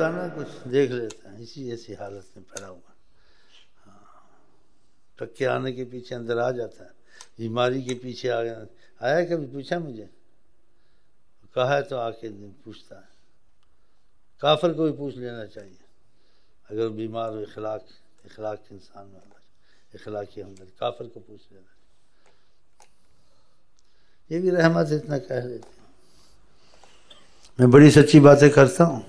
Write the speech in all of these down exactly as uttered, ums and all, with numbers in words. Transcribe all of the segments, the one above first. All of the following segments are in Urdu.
ہوتا ہے نا کچھ دیکھ لیتا ہے، اسی ایسی حالت میں پڑا ہوا، ٹکے آنے کے پیچھے اندر آ جاتا ہے، بیماری کے پیچھے آ گیا آیا کبھی پوچھا مجھے؟ کہا ہے تو آ کے پوچھتا ہے۔ کافر کو بھی پوچھ لینا چاہیے اگر بیمار ہو، اخلاق اخلاق کے انسان میں اخلاقی ہمدرد، کافر کو پوچھ لینا چاہیے۔ یہ بھی رحمت اتنا کہہ لیتے ہیں۔ میں بڑی سچی باتیں کرتا ہوں،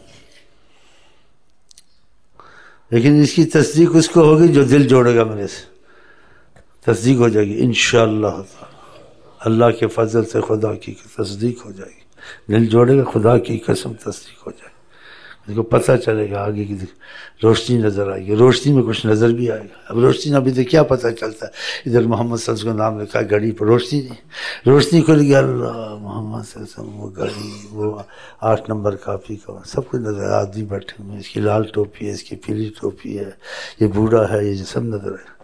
لیکن اس کی تصدیق اس کو ہوگی جو دل جوڑے گا میرے سے، تصدیق ہو جائے گی انشاءاللہ تعالی، اللہ کے فضل سے خدا کی تصدیق ہو جائے گی، دل جوڑے گا خدا کی قسم تصدیق ہو جائے گی، اس کو پتہ چلے گا، آگے کی روشنی نظر آئے گی، روشنی میں کچھ نظر بھی آئے گا۔ اب روشنی نہ بھی تو کیا پتہ چلتا ہے؟ ادھر محمد صلی اللہ علیہ وسلم کا نام لکھا ہے گھڑی پر، روشنی نہیں، روشنی کھل گیا، اللہ محمد صلی اللہ علیہ وسلم، وہ گھڑی، وہ آٹھ نمبر کاپی کا سب کچھ نظر، آدمی بیٹھے ہوئے، اس کی لال ٹوپی ہے، اس کی پیلی ٹوپی ہے، یہ بوڑھا ہے، یہ سب نظر ہے۔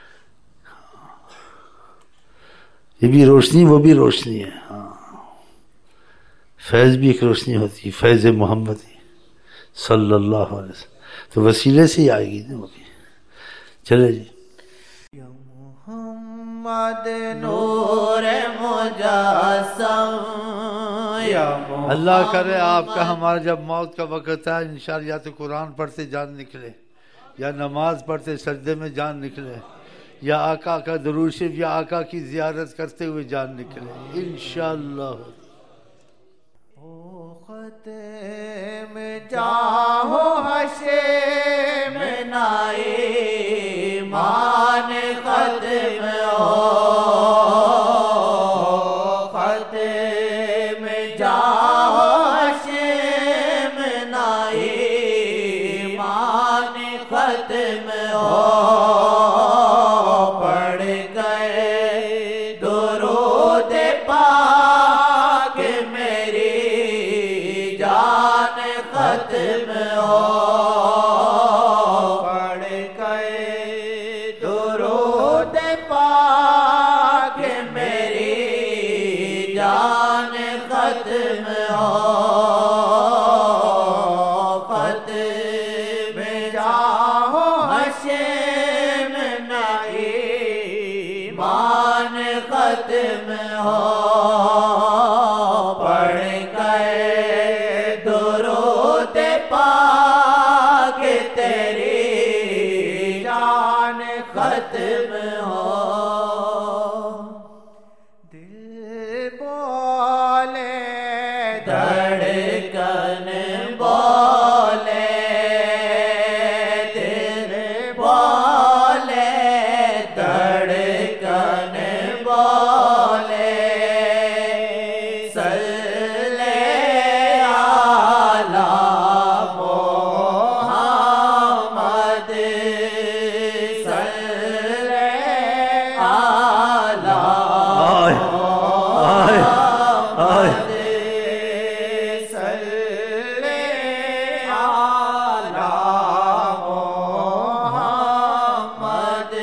یہ بھی روشنی، وہ بھی روشنی ہے۔ ہاں، فیض بھی ایک روشنی ہوتی ہے، فیض محمدی صلی اللہ علیہ وسلم، تو وسیلے سے ہی آئے گی نا وہ بھی۔ چلے جی، یا محمد نور مجسم، یا محمد اللہ کرے آپ کا ہمارا جب موت کا وقت ہے انشاءاللہ یا تو قرآن پڑھتے جان نکلے، یا نماز پڑھتے سجدے میں جان نکلے، یا آقا کا درود شریف یا آقا کی زیارت کرتے ہوئے جان نکلے انشاءاللہ۔ ختم جاہو حشم نائی مان ختم ہو، ختم جاہو حشم نائی مان ختم ہو، پڑھ گئے درود پاک میری جان ختم ہو، پڑھ گئے درود پاک میری جان ختم ہو، ختم جاہو حشم نائی مان ختم ہو، پڑھ گئے درود پاک تیری جان ختم ہو، دل بولے دھڑکن بولے، دل بولے دھڑکن بولے، صلی علی محمد، صلی علی آئے آئے آئے، صلی علی محمد،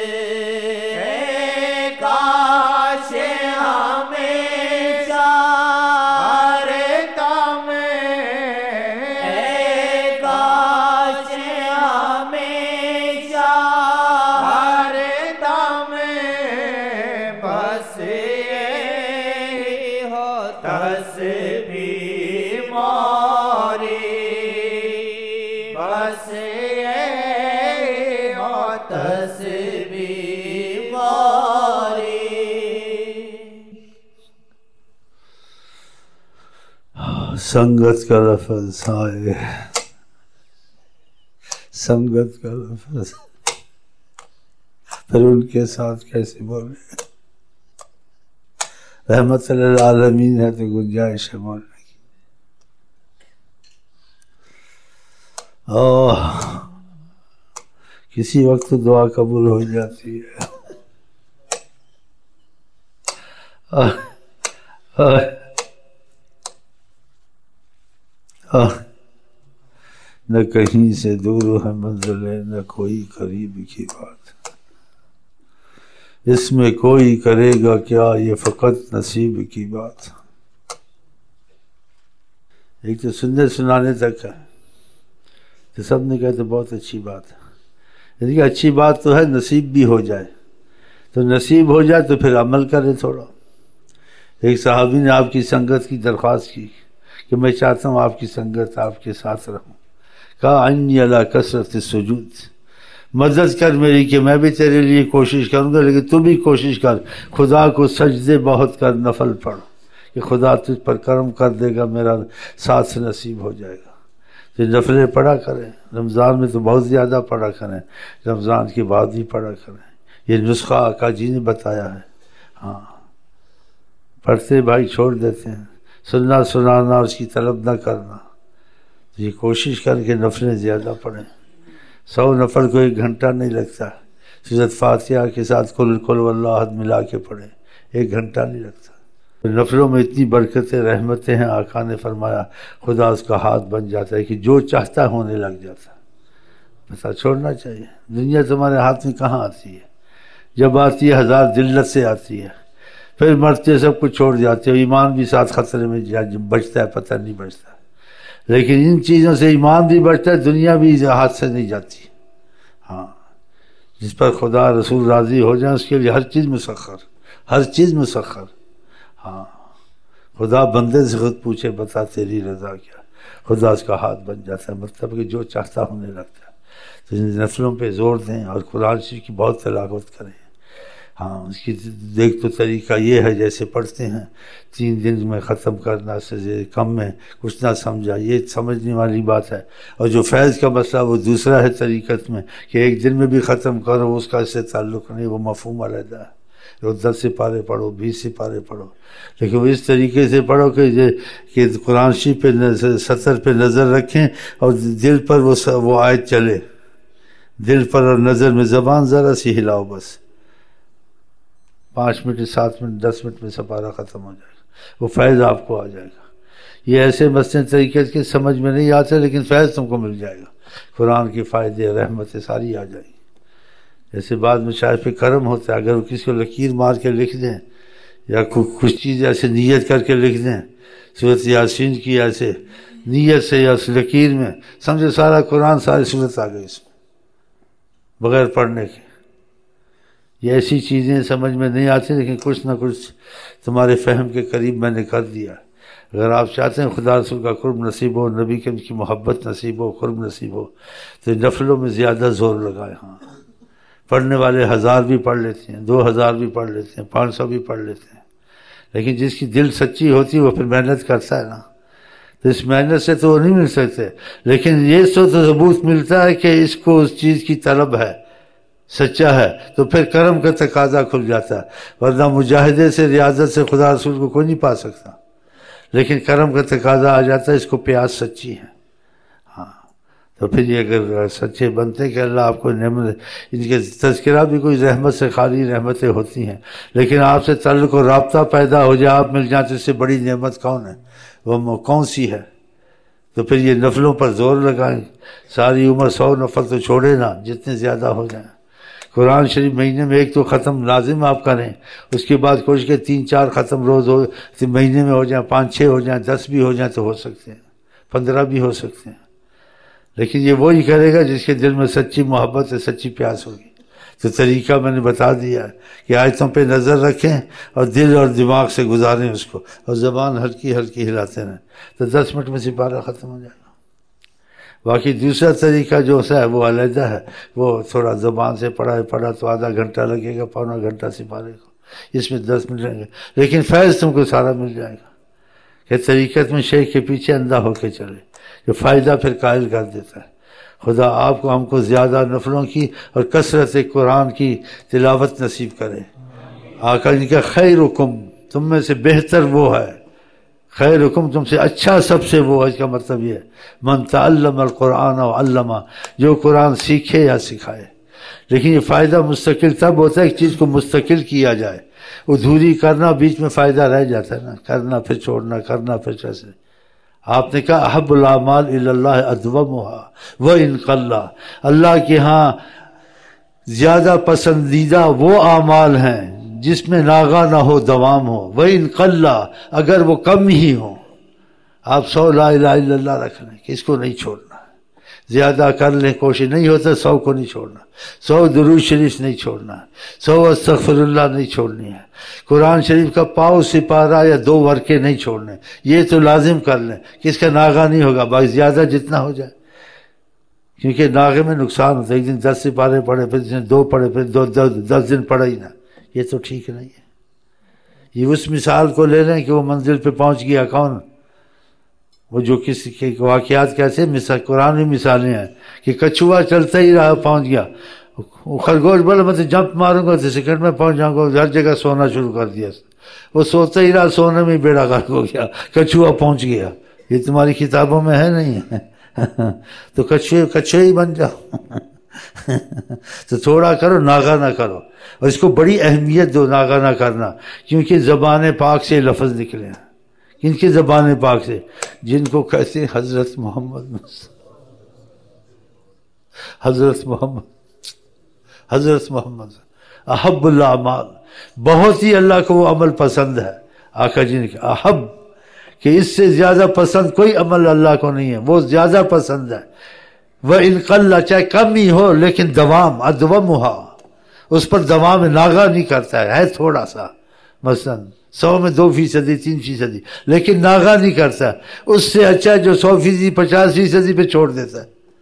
کاش ہمیشہ ہر دم، کاش ہمیشہ ہر دم بس یہی ہو تسبیح موری، بس یہی ہو تسبیح موری۔ سنگت کا لفظ آئے، سنگت کا لفظ، پھر ان کے ساتھ کیسے بولے؟ رحمت للعالمین ہے تو گنجائش ہے بولنے کی۔ آہ، کسی وقت تو دعا قبول ہو جاتی ہے۔ آہ آہ آہ، نہ کہیں سے دور ہے منزل ہے، نہ کوئی قریب کی بات، اس میں کوئی کرے گا کیا، یہ فقط نصیب کی بات۔ ایک تو سننے سنانے تک ہے، تو سب نے کہا تو بہت اچھی بات ہے، یعنی کہ اچھی بات تو ہے نصیب بھی ہو جائے، تو نصیب ہو جائے تو پھر عمل کرے تھوڑا۔ ایک صحابی نے آپ کی سنگت کی درخواست کی کہ میں چاہتا ہوں آپ کی سنگت آپ کے ساتھ رہوں، کہا انی علی کثرت السجود، مدد کر میری کہ میں بھی تیرے لیے کوشش کروں گا، لیکن تو بھی کوشش کر خدا کو سجدے بہت کر، نفل پڑھ کہ خدا تجھ پر کرم کر دے گا، میرا ساتھ سے نصیب ہو جائے گا۔ تو نفلیں پڑھا کریں، رمضان میں تو بہت زیادہ پڑھا کریں، رمضان کے بعد بھی پڑھا کریں، یہ نسخہ آقا جی نے بتایا ہے۔ ہاں پڑھتے بھائی چھوڑ دیتے ہیں، سننا سنانا اس کی طلب نہ کرنا، تو یہ کوشش کر کے نفلیں زیادہ پڑھیں۔ سو نفل کو ایک گھنٹہ نہیں لگتا، سورۃ فاتحہ کے ساتھ قل قل واللہ احد ملا کے پڑھیں، ایک گھنٹہ نہیں لگتا۔ نفلوں میں اتنی برکتیں رحمتیں ہیں، آقا نے فرمایا خدا اس کا ہاتھ بن جاتا ہے کہ جو چاہتا ہونے لگ جاتا ہے۔ بس چھوڑنا چاہیے، دنیا تمہارے ہاتھ میں کہاں آتی ہے، جب آتی ہے ہزار ذلت سے آتی ہے، پھر مرتے سب کچھ چھوڑ جاتے ہو، ایمان بھی ساتھ خطرے میں بچتا ہے، پتہ نہیں بچتا، لیکن ان چیزوں سے ایمان بھی بچتا ہے، دنیا بھی ہاتھ سے نہیں جاتی۔ ہاں جس پر خدا رسول راضی ہو جائیں اس کے لیے ہر چیز مسخر، ہر چیز مسخر۔ ہاں خدا بندے سے خود پوچھے بتا تیری رضا کیا، خدا اس کا ہاتھ بن جاتا ہے، مطلب کہ جو چاہتا ہونے لگتا ہے۔ تو ان نفلوں پہ زور دیں اور قرآن شریف کی بہت تلاوت کریں۔ ہاں اس کی دیکھ تو طریقہ یہ ہے جیسے پڑھتے ہیں تین دن میں ختم کرنا سے کم میں کچھ نہ سمجھا، یہ سمجھنے والی بات ہے۔ اور جو فیض کا مسئلہ وہ دوسرا ہے طریقت میں کہ ایک دن میں بھی ختم کرو، اس کا اس سے تعلق نہیں، وہ مفہوم علیحدہ ہے۔ وہ دس سپارے پڑھو، بیس سپارے پڑھو، لیکن وہ اس طریقے سے پڑھو کہ کہ قرآن شریف پہ سطر پہ نظر رکھیں اور دل پر وہ وہ آیت چلے، دل پر اور نظر میں، زبان ذرا سی ہلاؤ، بس پانچ منٹ سات منٹ دس منٹ میں سپارہ ختم ہو جائے گا، وہ فیض آپ کو آ جائے گا۔ یہ ایسے مسئلے طریقے کے سمجھ میں نہیں آتے، لیکن فیض تم کو مل جائے گا، قرآن کے فائدے رحمتیں ساری آ جائیں گی۔ جیسے بعد میں شاید پہ کرم ہوتا ہے، اگر وہ کسی کو لکیر مار کے لکھ دیں یا کچھ چیز ایسے نیت کر کے لکھ دیں، سورۃ یاسین کی ایسے نیت سے یا اس لکیر میں، سمجھے سارا قرآن ساری سورت آ گئی اس میں بغیر پڑھنے کے۔ یہ ایسی چیزیں سمجھ میں نہیں آتی، لیکن کچھ نہ کچھ تمہارے فہم کے قریب میں نے کر دیا۔ اگر آپ چاہتے ہیں خدا رسول کا قرب نصیب ہو، نبی کے کی محبت نصیب ہو، قرب نصیب ہو، تو نفلوں میں زیادہ زور لگائے۔ ہاں پڑھنے والے ہزار بھی پڑھ لیتے ہیں، دو ہزار بھی پڑھ لیتے ہیں، پانچ سو بھی پڑھ لیتے ہیں، لیکن جس کی دل سچی ہوتی ہے وہ پھر محنت کرتا ہے نا، تو اس محنت سے تو وہ نہیں مل سکتے، لیکن یہ سو تو ثبوت ملتا ہے کہ اس کو اس چیز کی طلب ہے، سچا ہے، تو پھر کرم کا تقاضا کھل جاتا ہے۔ ورنہ مجاہدے سے ریاضت سے خدا رسول کو کوئی نہیں پا سکتا، لیکن کرم کا تقاضا آ جاتا ہے، اس کو پیاس سچی ہے۔ ہاں تو پھر یہ اگر سچے بنتے ہیں کہ اللہ آپ کو نعمت، ان کے تذکرہ بھی کوئی رحمت سے خالی رحمتیں ہوتی ہیں، لیکن آپ سے تعلق و رابطہ پیدا ہو جائے، آپ مل جائیں، تو اس سے بڑی نعمت کون ہے، وہ کون سی ہے؟ تو پھر یہ نفلوں پر زور لگائیں، ساری عمر سو نفل تو چھوڑے نا، جتنے زیادہ ہو جائیں۔ قرآن شریف مہینے میں ایک تو ختم لازم آپ کریں، اس کے بعد کوشش کے تین چار ختم روز ہو، مہینے میں ہو جائیں، پانچ چھ ہو جائیں، دس بھی ہو جائیں تو ہو سکتے ہیں، پندرہ بھی ہو سکتے ہیں، لیکن یہ وہی کرے گا جس کے دل میں سچی محبت ہے، سچی پیاس ہوگی۔ تو طریقہ میں نے بتا دیا ہے کہ آیتوں پہ نظر رکھیں اور دل اور دماغ سے گزاریں اس کو، اور زبان ہلکی ہلکی ہلاتے رہیں، تو دس منٹ میں سپارہ ختم ہو جائے گا۔ باقی دوسرا طریقہ جو ہے وہ علیحدہ ہے، وہ تھوڑا زبان سے پڑھا ہے، پڑھا تو آدھا گھنٹہ لگے گا، پونا گھنٹہ سپارے کو، اس میں دس منٹ لگیں گے، لیکن فیض تم کو سارا مل جائے گا۔ کہ طریقت میں شیخ کے پیچھے اندھا ہو کے چلے، جو فائدہ پھر قائل کر دیتا ہے۔ خدا آپ کو ہم کو زیادہ نفلوں کی اور کثرت قرآن کی تلاوت نصیب کرے۔ آقا نے کہا خیرکم، تم میں سے بہتر وہ ہے، خیرکم تم سے اچھا سب سے وہ ہے، اس کا مطلب یہ ہے من تعلم القرآن و علمہ، جو قرآن سیکھے یا سکھائے۔ لیکن یہ فائدہ مستقل تب ہوتا ہے ایک چیز کو مستقل کیا جائے، ادھوری کرنا بیچ میں فائدہ رہ جاتا ہے نا، کرنا پھر چھوڑنا، کرنا پھر کیسے۔ آپ نے کہا احب الاعمال الی اللہ ادومھا وان قل، اللہ کے ہاں زیادہ پسندیدہ وہ اعمال ہیں جس میں ناغہ نہ ہو، دوام ہو، وان قل، اگر وہ کم ہی ہو۔ آپ سو لا الہ الا اللہ رکھ لیں کہ اس کو نہیں چھوڑنا ہے، زیادہ کر لیں کوشش، نہیں ہوتا سو کو نہیں چھوڑنا، سو درود شریف نہیں چھوڑنا، سو استغفر اللہ نہیں چھوڑنی ہے، قرآن شریف کا پاؤ سپارہ یا دو ورقے نہیں چھوڑنے، یہ تو لازم کر لیں کہ اس کا ناغہ نہیں ہوگا، باقی زیادہ جتنا ہو جائے، کیونکہ ناغے میں نقصان ہوتا ہے، ایک دن دس سپارے پڑھے پھر جس نے دو پڑھے پھر دو دس دن پڑھا ہی نہ، یہ تو ٹھیک نہیں ہے۔ یہ اس مثال کو لے لیں کہ وہ منزل پہ پہنچ گیا کون، وہ جو کسی کے واقعات کیسے مثال قرآن میں مثالیں ہیں کہ کچھوا چلتا ہی رہا پہنچ گیا، وہ خرگوش بولا میں تو جمپ ماروں گا تو سیکنڈ میں پہنچ جاؤں گا، ہر جگہ سونا شروع کر دیا، وہ سوتا ہی رہا، سونے میں بیڑا غرق ہو گیا، کچھوا پہنچ گیا۔ یہ تمہاری کتابوں میں ہے نہیں تو کچھوے کچھوے ہی بن جاؤ تو تھوڑا کرو، ناغہ نہ کرو، اور اس کو بڑی اہمیت دو، ناغہ نہ کرنا، کیونکہ زبان پاک سے لفظ نکلے ہیں، کن کی زبان پاک سے؟ جن کو کہتے ہیں حضرت محمد حضرت محمد حضرت محمد احب الاعمال، بہت ہی اللہ کو وہ عمل پسند ہے، آقا جی نے کہا احب، کہ اس سے زیادہ پسند کوئی عمل اللہ کو نہیں ہے، وہ زیادہ پسند ہے، وَإِنْ قَلَّ، چاہے کم ہی ہو لیکن دوام، ادومها، اس پر دوام ناغہ نہیں کرتا ہے، ہے تھوڑا سا، مثلا سو میں دو فیصدی تین فیصدی، لیکن ناغہ نہیں کرتا، اس سے اچھا جو سو فیصدی پچاس فیصدی پہ چھوڑ دیتا ہے۔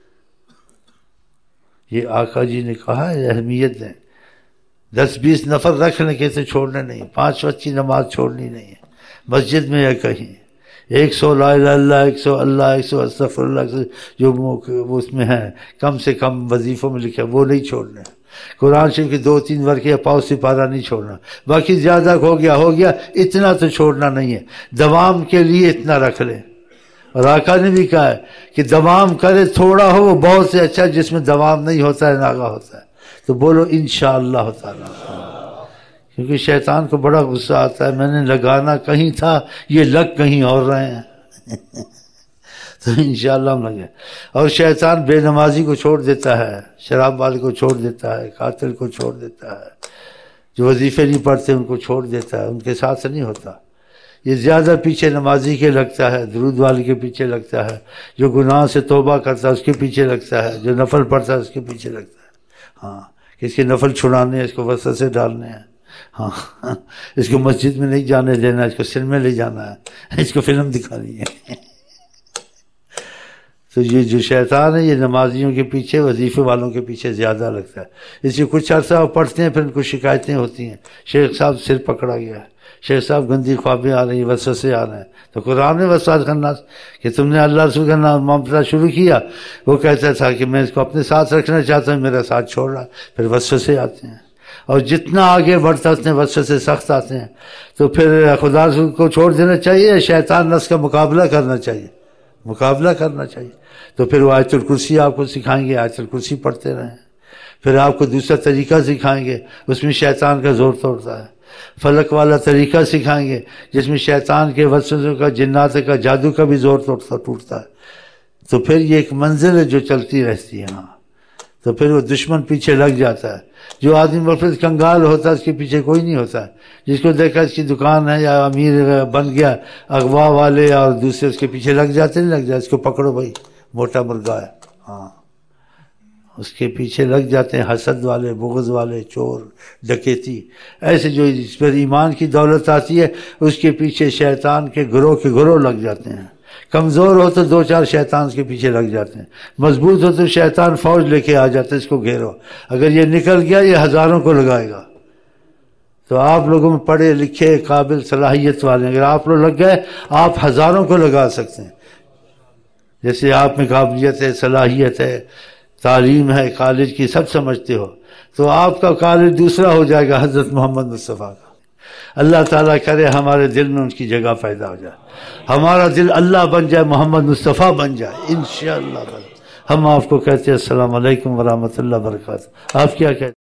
یہ آقا جی نے کہا ہے، اہمیت ہے، دس بیس نفر رکھ لیں کیسے چھوڑنے نہیں، پانچ وقت کی نماز چھوڑنی نہیں ہے، مسجد میں یا کہیں، ایک سو لا الہ الا اللہ، ایک سو اللہ، ایک سو استغفر اللہ، جو وہ اس میں ہے کم سے کم وظیفوں میں لکھا ہے وہ نہیں چھوڑنے، قرآن شریف کے دو تین ورقے یا پاؤ سپارہ نہیں چھوڑنا، باقی زیادہ ہو گیا ہو گیا، اتنا تو چھوڑنا نہیں ہے، دوام کے لیے اتنا رکھ لیں، اور آقا نے بھی کہا ہے کہ دوام کرے، تھوڑا ہو وہ بہت سے اچھا، جس میں دوام نہیں ہوتا ہے ناغہ ہوتا ہے، تو بولو انشاءاللہ تعالی، کیونکہ شیطان کو بڑا غصہ آتا ہے، میں نے لگانا کہیں تھا، یہ لگ کہیں اور رہے ہیں تو انشاءاللہ ہم لگے، اور شیطان بے نمازی کو چھوڑ دیتا ہے، شراب والے کو چھوڑ دیتا ہے، قاتل کو چھوڑ دیتا ہے، جو وظیفے نہیں پڑھتے ان کو چھوڑ دیتا ہے، ان کے ساتھ سے نہیں ہوتا، یہ زیادہ پیچھے نمازی کے لگتا ہے، درود والے کے پیچھے لگتا ہے، جو گناہ سے توبہ کرتا ہے اس کے پیچھے لگتا ہے، جو نفل پڑھتا ہے اس کے پیچھے لگتا ہے، ہاں کہ اس کے نفل چھڑانے ہیں، اس کو وسوسے ڈالنے ہیں، ہاں اس کو مسجد میں نہیں جانے دینا، اس کو سنیما لے جانا ہے، اس کو فلم دکھانی ہے تو یہ جو شیطان ہے یہ نمازیوں کے پیچھے، وظیفے والوں کے پیچھے زیادہ لگتا ہے، اس لیے کچھ عرصہ وہ پڑھتے ہیں پھر ان کو شکایتیں ہوتی ہیں، شیخ صاحب سر پکڑا گیا ہے، شیخ صاحب گندی خوابیں آ رہی ہیں، وسوسے آ رہے ہیں، تو قرآن میں وسواس کرنا کہ تم نے اللہ رسول کا نام معاملہ شروع کیا، وہ کہتا تھا کہ میں اس کو اپنے ساتھ رکھنا چاہتا ہوں، میرا ساتھ چھوڑ رہا، پھر وسوسے آتے ہیں، اور جتنا آگے بڑھتا اتنے وسوسے سخت آتے ہیں، تو پھر خدا رسول کو چھوڑ دینا چاہیے، شیطان نفس کا مقابلہ کرنا چاہیے، مقابلہ کرنا چاہیے، تو پھر وہ آیت الکرسی آپ کو سکھائیں گے، آیت الکرسی پڑھتے رہیں، پھر آپ کو دوسرا طریقہ سکھائیں گے، اس میں شیطان کا زور توڑتا ہے، فلک والا طریقہ سکھائیں گے جس میں شیطان کے وسوسوں کا، جنات کا، جادو کا بھی زور توڑتا ٹوٹتا ہے، تو پھر یہ ایک منزل ہے جو چلتی رہتی ہے، ہاں تو پھر وہ دشمن پیچھے لگ جاتا ہے، جو آدمی مفلس کنگال ہوتا ہے اس کے پیچھے کوئی نہیں ہوتا ہے، جس کو دیکھا اس کی دکان ہے یا امیر بن گیا، اغوا والے اور دوسرے اس کے پیچھے لگ جاتے، نہیں لگ جاتے، اس کو پکڑو بھائی موٹا مرغا ہے، ہاں اس کے پیچھے لگ جاتے ہیں، حسد والے، بغض والے، چور، ڈکیتی، ایسے جو اس پر ایمان کی دولت آتی ہے اس کے پیچھے شیطان کے گروہ کے گروہ لگ جاتے ہیں، کمزور ہو تو دو چار شیطان اس کے پیچھے لگ جاتے ہیں، مضبوط ہو تو شیطان فوج لے کے آ جاتا ہے، اس کو گھیرو، اگر یہ نکل گیا یہ ہزاروں کو لگائے گا، تو آپ لوگوں میں پڑھے لکھے قابل صلاحیت والے اگر آپ لوگ لگ گئے آپ ہزاروں کو لگا سکتے ہیں، جیسے آپ میں قابلیت ہے، صلاحیت ہے، تعلیم ہے، کالج کی سب سمجھتے ہو، تو آپ کا کالج دوسرا ہو جائے گا حضرت محمد مصطفیٰ کا۔ اللہ تعالیٰ کرے ہمارے دل میں ان کی جگہ پیدا ہو جائے، ہمارا دل اللہ بن جائے، محمد مصطفیٰ بن جائے انشاءاللہ۔ ہم آپ کو کہتے ہیں السلام علیکم ورحمۃ اللہ وبرکاتہ، آپ کیا کہتے ہیں؟